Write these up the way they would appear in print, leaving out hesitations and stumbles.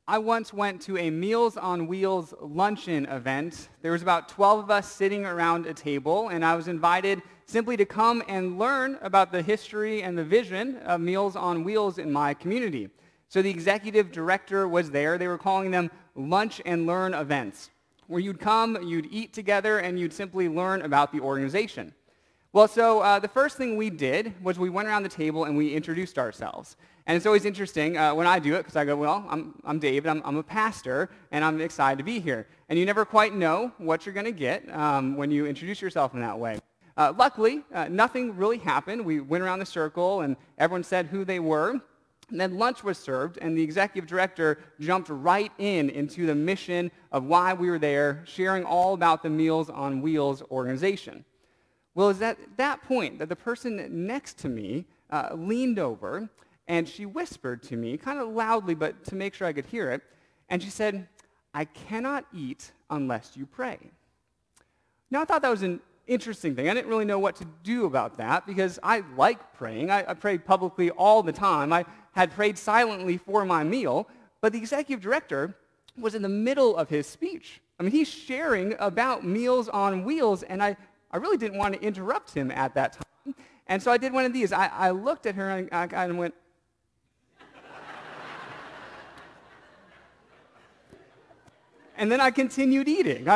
I once went to a Meals on Wheels luncheon event. There was about 12 of us sitting around a table, and I was invited simply to come and learn about the history and the vision of Meals on Wheels in my community. So the executive director was there. They were calling them lunch and learn events, where you'd come, you'd eat together, and you'd simply learn about the organization. Well, so the first thing we did was we went around the table and we introduced ourselves. And it's always interesting when I do it because I go, well, I'm David, I'm a pastor, and I'm excited to be here. And you never quite know what you're going to get when you introduce yourself in that way. Luckily, nothing really happened. We went around the circle and everyone said who they were. And then lunch was served, and the executive director jumped right into the mission of why we were there, sharing all about the Meals on Wheels organization. Well, it was at that point that the person next to me leaned over, and she whispered to me, kind of loudly, but to make sure I could hear it, and she said, "I cannot eat unless you pray." Now, I thought that was an interesting thing. I didn't really know what to do about that because I like praying. I prayed publicly all the time. I had prayed silently for my meal, but the executive director was in the middle of his speech. I mean, he's sharing about Meals on Wheels, and I really didn't want to interrupt him at that time. And so I did one of these. I looked at her and I kind of went, and then I continued eating.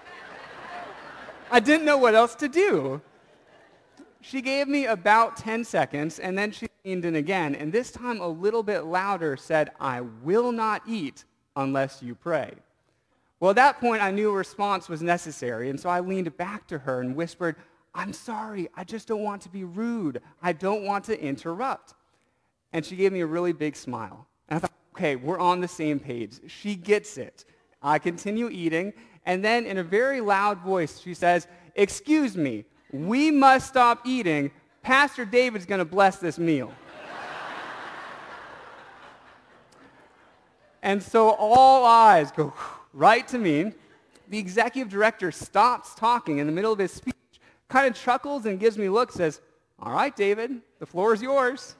I didn't know what else to do. She gave me about 10 seconds, and then she leaned in again, and this time a little bit louder said, "I will not eat unless you pray." Well, at that point, I knew a response was necessary, and so I leaned back to her and whispered, "I'm sorry, I just don't want to be rude. I don't want to interrupt." And she gave me a really big smile. And I thought, okay, we're on the same page. She gets it. I continue eating, and then in a very loud voice, she says, "Excuse me, we must stop eating. Pastor David's going to bless this meal." And so all eyes go right to me. The executive director stops talking in the middle of his speech, kind of chuckles and gives me a look, says, "All right, David, the floor is yours."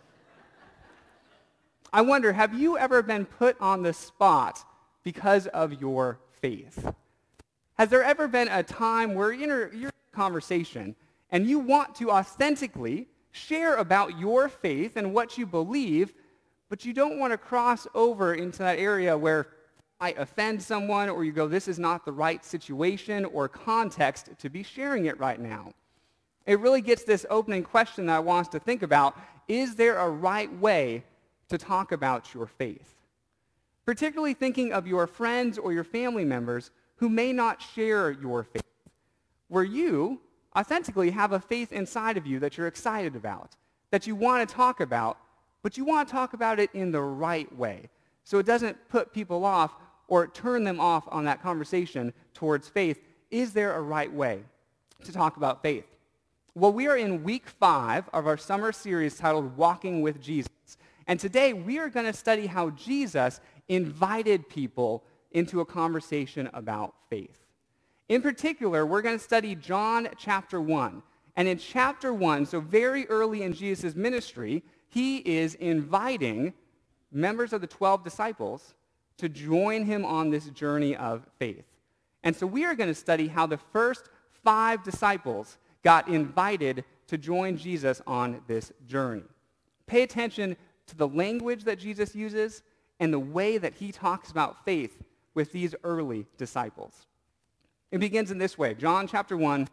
I wonder, have you ever been put on the spot because of your faith? Has there ever been a time where you're in a conversation and you want to authentically share about your faith and what you believe, but you don't want to cross over into that area where it might offend someone, or you go, this is not the right situation or context to be sharing it right now? It really gets this opening question that I want us to think about. Is there a right way to talk about your faith? Particularly thinking of your friends or your family members who may not share your faith, where you authentically have a faith inside of you that you're excited about, that you want to talk about, but you want to talk about it in the right way, so it doesn't put people off or turn them off on that conversation towards faith. Is there a right way to talk about faith? Well, we are in week 5 of our summer series titled Walking with Jesus. And today we are going to study how Jesus invited people into a conversation about faith. In particular, we're going to study John chapter 1. And in chapter 1, so very early in Jesus' ministry, he is inviting members of the 12 disciples to join him on this journey of faith. And so we are going to study how the first 5 disciples got invited to join Jesus on this journey. Pay attention to the language that Jesus uses and the way that he talks about faith with these early disciples. It begins in this way. John chapter 1,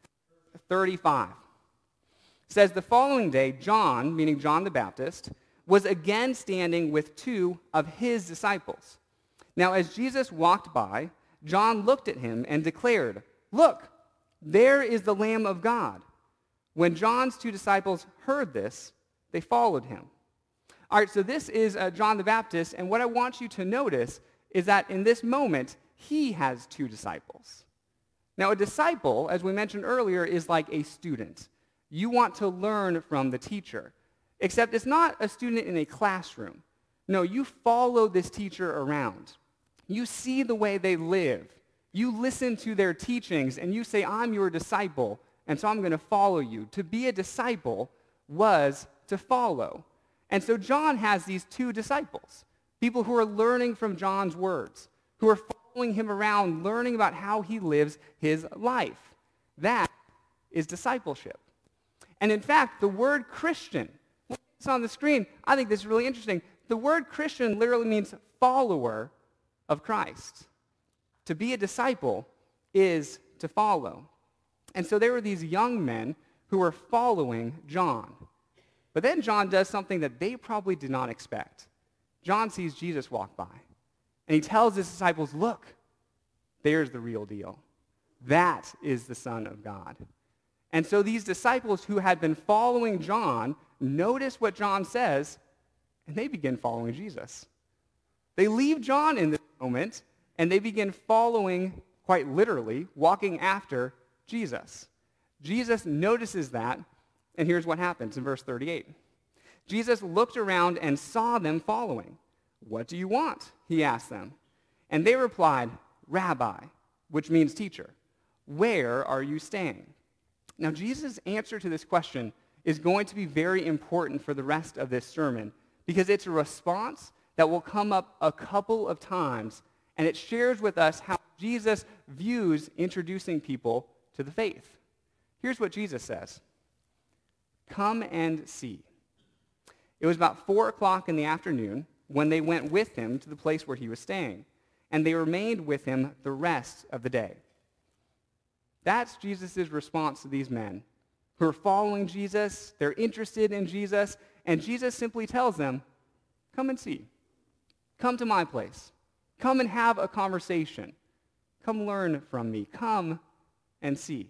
35 says, "The following day, John," meaning John the Baptist, "was again standing with 2 of his disciples. Now as Jesus walked by, John looked at him and declared, 'Look, there is the Lamb of God.' When John's 2 disciples heard this, they followed him." All right, so this is John the Baptist, and what I want you to notice is that in this moment, he has 2 disciples. Now, a disciple, as we mentioned earlier, is like a student. You want to learn from the teacher, except it's not a student in a classroom. No, you follow this teacher around. You see the way they live. You listen to their teachings, and you say, "I'm your disciple, and so I'm going to follow you." To be a disciple was to follow. And so John has these 2 disciples, People who are learning from John's words, who are following him around, learning about how he lives his life. That is discipleship. And in fact, the word Christian, it's on the screen. I think this is really interesting. The word Christian literally means follower of Christ. To be a disciple is to follow. And so there were these young men who were following John. But then John does something that they probably did not expect. John sees Jesus walk by, and he tells his disciples, look, there's the real deal. That is the Son of God. And so these disciples who had been following John notice what John says, and they begin following Jesus. They leave John in this moment, and they begin following, quite literally, walking after Jesus. Jesus notices that, and here's what happens in verse 38. Jesus looked around and saw them following. What do you want? He asked them. And they replied, Rabbi, which means teacher, where are you staying? Now, Jesus' answer to this question is going to be very important for the rest of this sermon because it's a response that will come up a couple of times, and it shares with us how Jesus views introducing people to the faith. Here's what Jesus says. Come and see. It was about 4 o'clock in the afternoon when they went with him to the place where he was staying, and they remained with him the rest of the day. That's Jesus' response to these men who are following Jesus, they're interested in Jesus, and Jesus simply tells them, come and see. Come to my place. Come and have a conversation. Come learn from me. Come and see.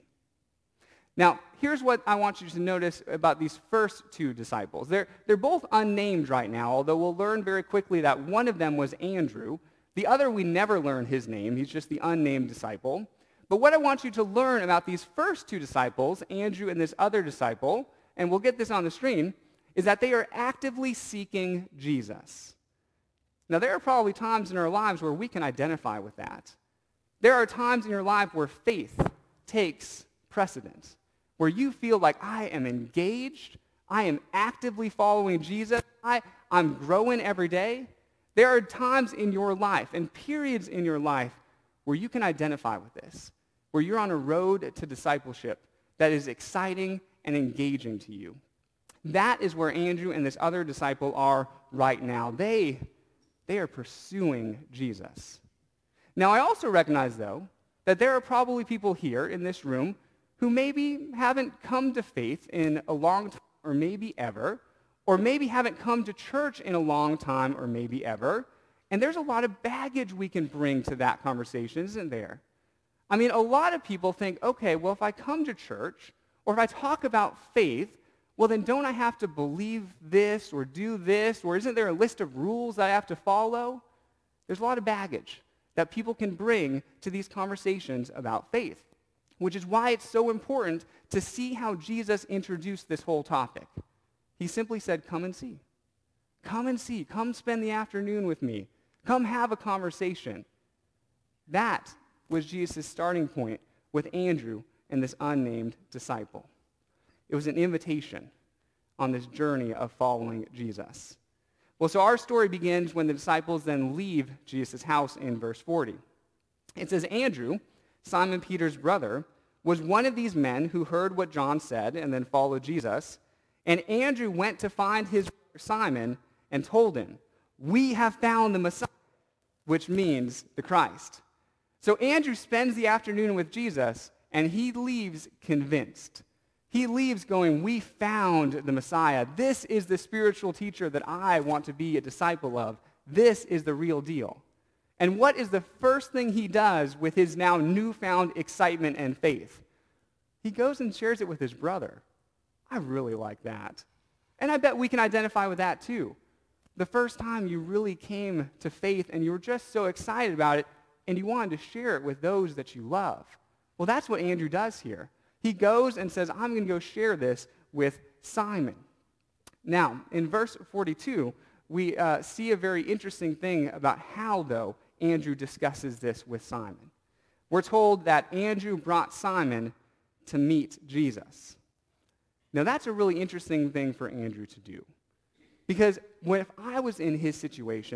Now, here's what I want you to notice about these first two disciples. They're both unnamed right now, although we'll learn very quickly that one of them was Andrew. The other, we never learn his name. He's just the unnamed disciple. But what I want you to learn about these first two disciples, Andrew and this other disciple, and we'll get this on the screen, is that they are actively seeking Jesus. Now, there are probably times in our lives where we can identify with that. There are times in your life where faith takes precedence, where you feel like I am engaged, I am actively following Jesus, I'm growing every day. There are times in your life and periods in your life where you can identify with this, where you're on a road to discipleship that is exciting and engaging to you. That is where Andrew and this other disciple are right now. They are pursuing Jesus. Now, I also recognize, though, that there are probably people here in this room who maybe haven't come to faith in a long time or maybe ever, or maybe haven't come to church in a long time or maybe ever, and there's a lot of baggage we can bring to that conversation, isn't there? I mean, a lot of people think, okay, well, if I come to church or if I talk about faith, well, then don't I have to believe this or do this, or isn't there a list of rules that I have to follow? There's a lot of baggage that people can bring to these conversations about faith, which is why it's so important to see how Jesus introduced this whole topic. He simply said, come and see. Come and see. Come spend the afternoon with me. Come have a conversation. That was Jesus' starting point with Andrew and this unnamed disciple. It was an invitation on this journey of following Jesus. Well, so our story begins when the disciples then leave Jesus' house in verse 40. It says, Andrew, Simon Peter's brother, was one of these men who heard what John said and then followed Jesus. And Andrew went to find his brother Simon and told him, we have found the Messiah, which means the Christ. So Andrew spends the afternoon with Jesus, and he leaves convinced. He leaves going, we found the Messiah. This is the spiritual teacher that I want to be a disciple of. This is the real deal. And what is the first thing he does with his now newfound excitement and faith? He goes and shares it with his brother. I really like that. And I bet we can identify with that too. The first time you really came to faith and you were just so excited about it and you wanted to share it with those that you love. Well, that's what Andrew does here. He goes and says, I'm going to go share this with Simon. Now, in verse 42, we see a very interesting thing about how, though, Andrew discusses this with Simon. We're told that Andrew brought Simon to meet Jesus. Now, that's a really interesting thing for Andrew to do. Because if I was in his situation,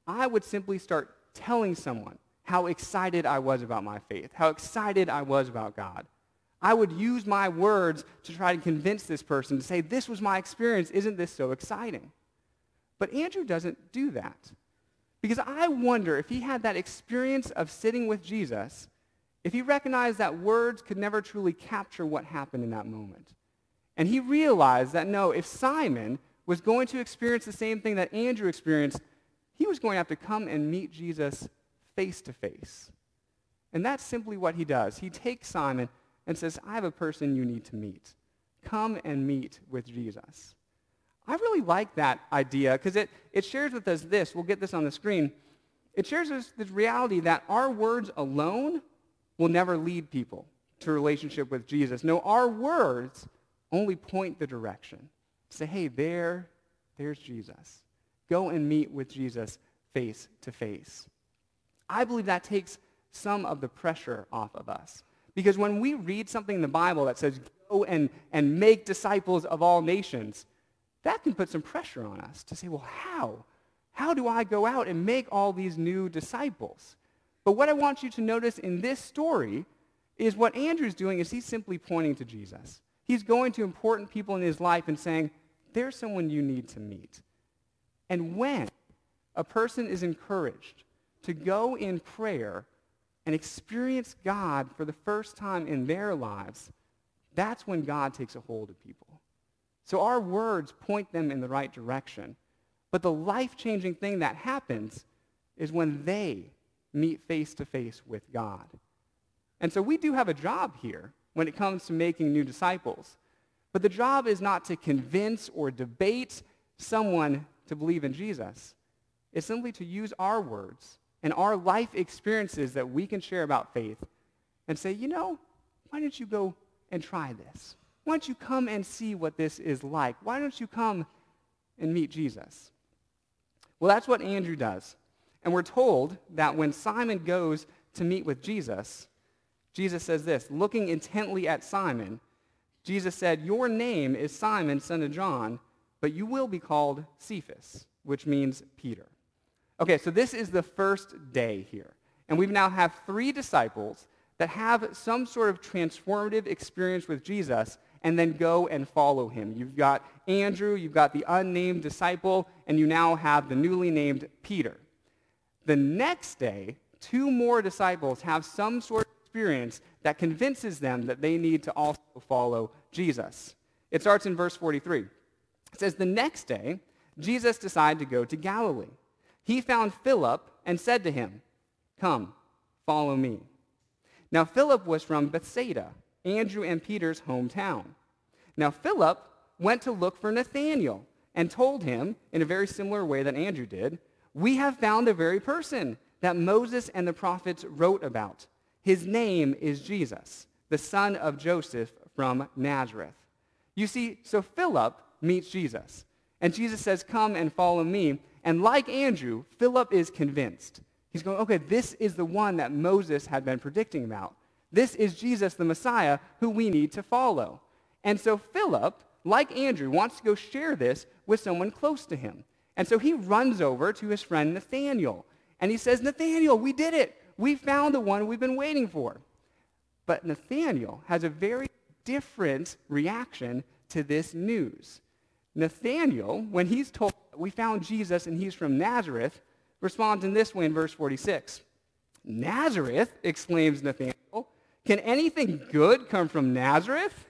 I would simply start telling someone how excited I was about my faith, how excited I was about God. I would use my words to try to convince this person to say, this was my experience, isn't this so exciting? But Andrew doesn't do that. Because I wonder if he had that experience of sitting with Jesus, if he recognized that words could never truly capture what happened in that moment. And he realized that no, if Simon was going to experience the same thing that Andrew experienced, he was going to have to come and meet Jesus face to face. And that's simply what he does. He takes Simon and says, I have a person you need to meet. Come and meet with Jesus. I really like that idea because it shares with us this. We'll get this on the screen. It shares with us this reality that our words alone will never lead people to a relationship with Jesus. No, our words only point the direction. Say, hey, there's Jesus. Go and meet with Jesus face to face. I believe that takes some of the pressure off of us. Because when we read something in the Bible that says, go and make disciples of all nations, that can put some pressure on us to say, well, how? How do I go out and make all these new disciples? But what I want you to notice in this story is what Andrew's doing is he's simply pointing to Jesus. He's going to important people in his life and saying, there's someone you need to meet. And when a person is encouraged to go in prayer and experience God for the first time in their lives, that's when God takes a hold of people. So our words point them in the right direction. But the life-changing thing that happens is when they meet face to face with God. And so we do have a job here when it comes to making new disciples. But the job is not to convince or debate someone to believe in Jesus. It's simply to use our words and our life experiences that we can share about faith and say, why don't you go and try this? Why don't you come and see what this is like? Why don't you come and meet Jesus? Well, that's what Andrew does. And we're told that when Simon goes to meet with Jesus, Jesus says this, looking intently at Simon, Jesus said, your name is Simon, son of John, but you will be called Cephas, which means Peter. Okay, so this is the first day here. And we now have 3 disciples that have some sort of transformative experience with Jesus and then go and follow him. You've got Andrew, you've got the unnamed disciple, and you now have the newly named Peter. The next day, 2 more disciples have some sort of experience that convinces them that they need to also follow Jesus. It starts in verse 43. It says, the next day, Jesus decided to go to Galilee. He found Philip and said to him, come, follow me. Now Philip was from Bethsaida, Andrew and Peter's hometown. Now Philip went to look for Nathanael and told him, in a very similar way that Andrew did, we have found the very person that Moses and the prophets wrote about. His name is Jesus, the son of Joseph from Nazareth. You see, so Philip meets Jesus. And Jesus says, come and follow me. And like Andrew, Philip is convinced. He's going, okay, this is the one that Moses had been predicting about. This is Jesus, the Messiah, who we need to follow. And so Philip, like Andrew, wants to go share this with someone close to him. And so he runs over to his friend Nathanael. And he says, Nathanael, we did it. We found the one we've been waiting for. But Nathanael has a very different reaction to this news. Nathanael, when he's told we found Jesus and he's from Nazareth, responds in this way in verse 46. Nazareth, exclaims Nathanael, can anything good come from Nazareth?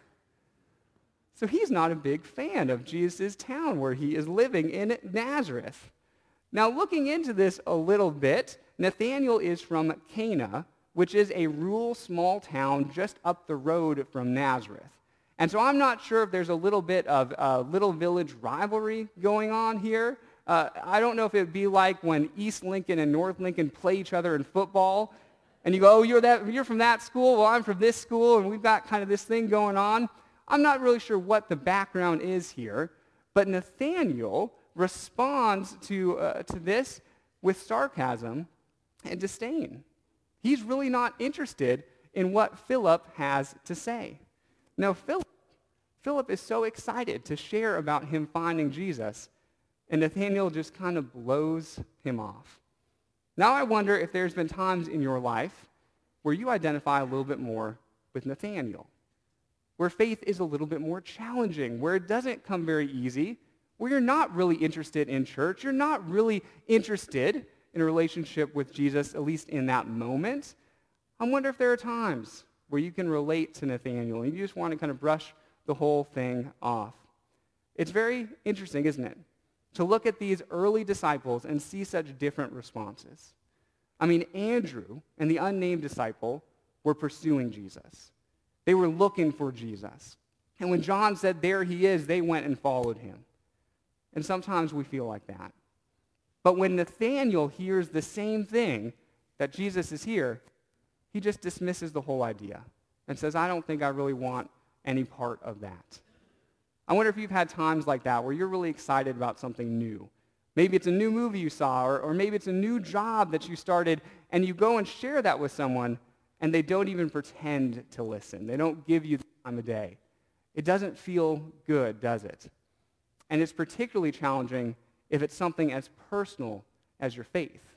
So he's not a big fan of Jesus' town where he is living in Nazareth. Now looking into this a little bit, Nathanael is from Cana, which is a rural small town just up the road from Nazareth. And so I'm not sure if there's a little bit of little village rivalry going on here. I don't know if it would be like when East Lincoln and North Lincoln play each other in football. And you go, oh, you're from that school, well, I'm from this school, and we've got kind of this thing going on. I'm not really sure what the background is here. But Nathanael responds to this with sarcasm and disdain. He's really not interested in what Philip has to say. Now, Philip is so excited to share about him finding Jesus, and Nathanael just kind of blows him off. Now I wonder if there's been times in your life where you identify a little bit more with Nathanael, where faith is a little bit more challenging, where it doesn't come very easy, where you're not really interested in church, you're not really interested in a relationship with Jesus, at least in that moment. I wonder if there are times where you can relate to Nathanael and you just want to kind of brush the whole thing off. It's very interesting, isn't it, to look at these early disciples and see such different responses. I mean, Andrew and the unnamed disciple were pursuing Jesus. They were looking for Jesus. And when John said, "There he is," they went and followed him. And sometimes we feel like that. But when Nathanael hears the same thing, that Jesus is here, he just dismisses the whole idea and says, "I don't think I really want any part of that." I wonder if you've had times like that where you're really excited about something new. Maybe it's a new movie you saw, or maybe it's a new job that you started, and you go and share that with someone, and they don't even pretend to listen. They don't give you the time of day. It doesn't feel good, does it? And it's particularly challenging if it's something as personal as your faith.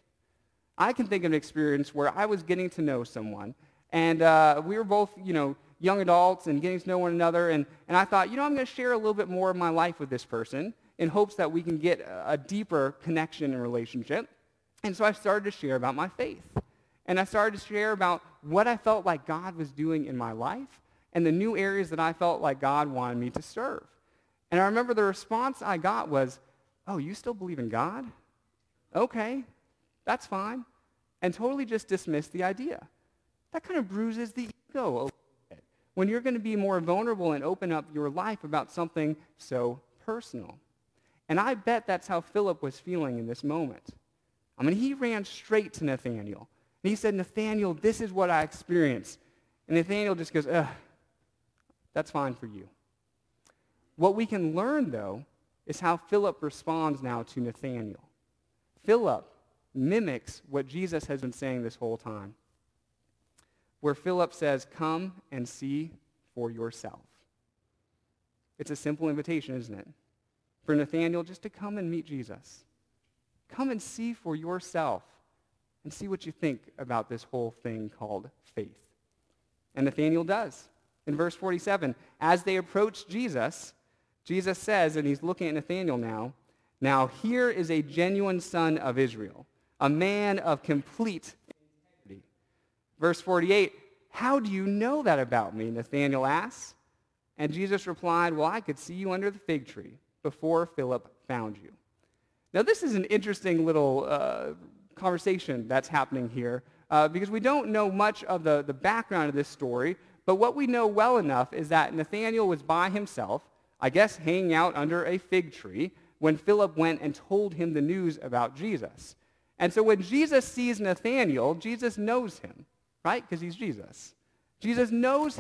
I can think of an experience where I was getting to know someone, and we were both, young adults and getting to know one another, and I thought, I'm going to share a little bit more of my life with this person in hopes that we can get a deeper connection and relationship. And so I started to share about my faith. And I started to share about what I felt like God was doing in my life and the new areas that I felt like God wanted me to serve. And I remember the response I got was, "Oh, you still believe in God? Okay, that's fine." And totally just dismissed the idea. That kind of bruises the ego a little bit when you're going to be more vulnerable and open up your life about something so personal. And I bet that's how Philip was feeling in this moment. I mean, he ran straight to Nathanael. And he said, "Nathanael, this is what I experienced." And Nathanael just goes, "Ugh, that's fine for you." What we can learn, though, is how Philip responds now to Nathanael. Philip mimics what Jesus has been saying this whole time, where Philip says, "Come and see for yourself." It's a simple invitation, isn't it? For Nathanael just to come and meet Jesus. Come and see for yourself and see what you think about this whole thing called faith. And Nathanael does. In verse 47, as they approach Jesus, Jesus says, and he's looking at Nathanael now, "Now here is a genuine son of Israel, a man of complete integrity." Verse 48, "How do you know that about me?" Nathanael asks. And Jesus replied, "Well, I could see you under the fig tree before Philip found you." Now, this is an interesting little conversation that's happening here because we don't know much of the background of this story, but what we know well enough is that Nathanael was by himself, I guess hanging out under a fig tree, when Philip went and told him the news about Jesus. And so when Jesus sees Nathanael, Jesus knows him, right? Because he's Jesus. Jesus knows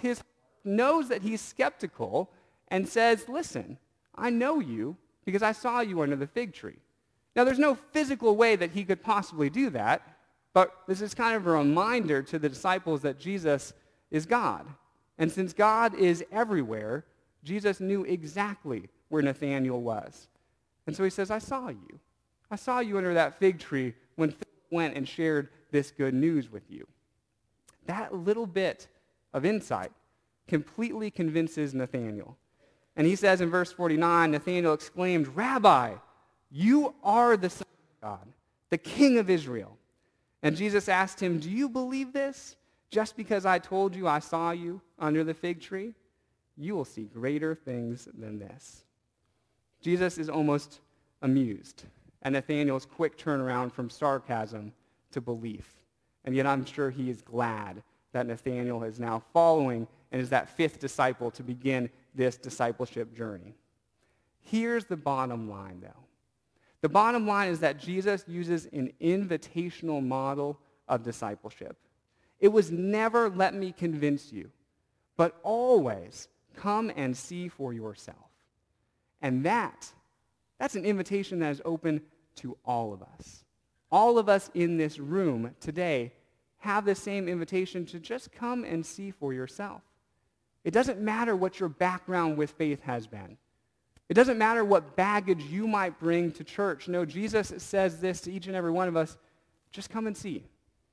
that he's skeptical and says, "Listen, I know you because I saw you under the fig tree." Now, there's no physical way that he could possibly do that, but this is kind of a reminder to the disciples that Jesus is God. And since God is everywhere, Jesus knew exactly where Nathanael was. And so he says, "I saw you. I saw you under that fig tree when Philip went and shared this good news with you." That little bit of insight completely convinces Nathanael. And he says in verse 49, Nathanael exclaimed, "Rabbi, you are the Son of God, the King of Israel." And Jesus asked him, "Do you believe this? Just because I told you I saw you under the fig tree? You will see greater things than this." Jesus is almost amused at Nathanael's quick turnaround from sarcasm to belief. And yet I'm sure he is glad that Nathanael is now following and is that fifth disciple to begin this discipleship journey. Here's the bottom line, though. The bottom line is that Jesus uses an invitational model of discipleship. It was never, "Let me convince you," but always, "Come and see for yourself." And that's an invitation that is open to all of us. All of us in this room today have the same invitation to just come and see for yourself. It doesn't matter what your background with faith has been. It doesn't matter what baggage you might bring to church. No, Jesus says this to each and every one of us: just come and see.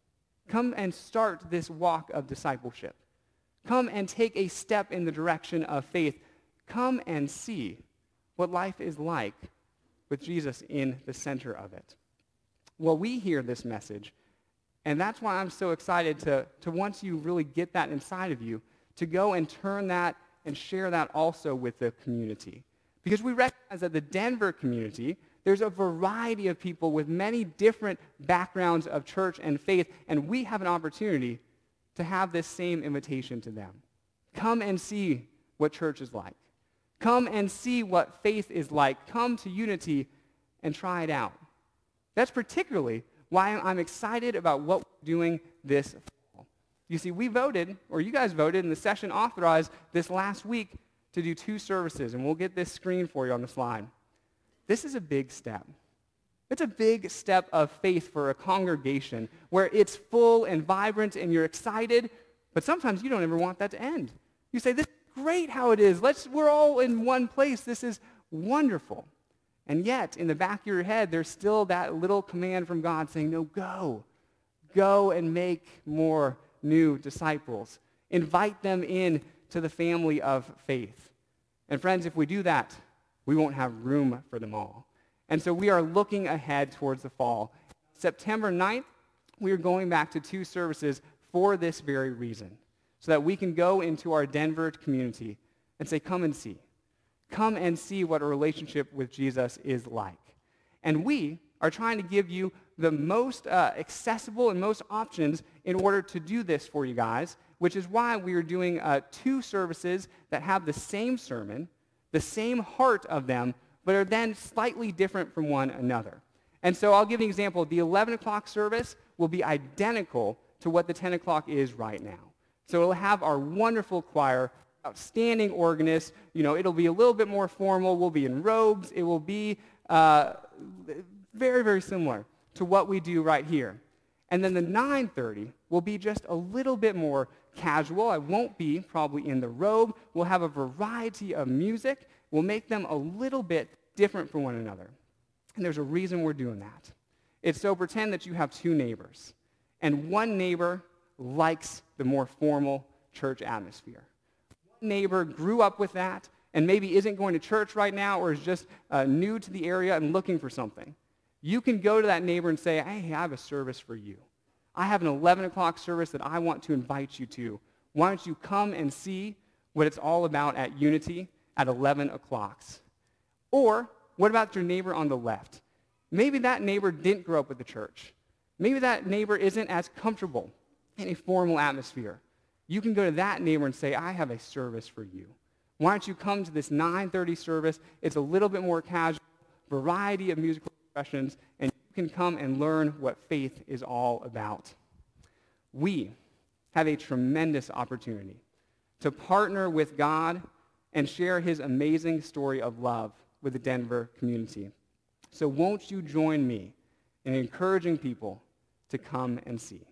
Come and start this walk of discipleship. Come and take a step in the direction of faith. Come and see what life is like with Jesus in the center of it. Well, we hear this message, and that's why I'm so excited to once you really get that inside of you, to go and turn that and share that also with the community. Because we recognize that the Denver community, there's a variety of people with many different backgrounds of church and faith, and we have an opportunity to have this same invitation to them. Come and see what church is like. Come and see what faith is like. Come to Unity and try it out. That's particularly why I'm excited about what we're doing this fall. You see, we voted, or you guys voted, and the session authorized this last week to do 2 services, and we'll get this screen for you on the slide. This is a big step. It's a big step of faith for a congregation where it's full and vibrant and you're excited, but sometimes you don't ever want that to end. You say, this is great how it is. We're all in one place. This is wonderful. And yet, in the back of your head, there's still that little command from God saying, no, go. Go and make more new disciples. Invite them in to the family of faith. And friends, if we do that, we won't have room for them all. And so we are looking ahead towards the fall. September 9th, we are going back to 2 services for this very reason, so that we can go into our Denver community and say, come and see. Come and see what a relationship with Jesus is like. And we are trying to give you the most accessible and most options in order to do this for you guys, which is why we are doing 2 services that have the same sermon, the same heart of them, but are then slightly different from one another. And so I'll give you an example. The 11 o'clock service will be identical to what the 10 o'clock is right now. So it'll have our wonderful choir, outstanding organist. It'll be a little bit more formal. We'll be in robes. It will be very, very similar to what we do right here. And then the 9:30 will be just a little bit more casual. I won't be probably in the robe. We'll have a variety of music. We'll make them a little bit different from one another. And there's a reason we're doing that. It's so pretend that you have 2 neighbors, and one neighbor likes the more formal church atmosphere. One neighbor grew up with that and maybe isn't going to church right now or is just new to the area and looking for something. You can go to that neighbor and say, hey, I have a service for you. I have an 11 o'clock service that I want to invite you to. Why don't you come and see what it's all about at Unity at 11 o'clock? Or what about your neighbor on the left? Maybe that neighbor didn't grow up with the church. Maybe that neighbor isn't as comfortable in a formal atmosphere. You can go to that neighbor and say, I have a service for you. Why don't you come to this 9:30 service? It's a little bit more casual, variety of musical expressions, and you can come and learn what faith is all about. We have a tremendous opportunity to partner with God and share his amazing story of love with the Denver community. So won't you join me in encouraging people to come and see?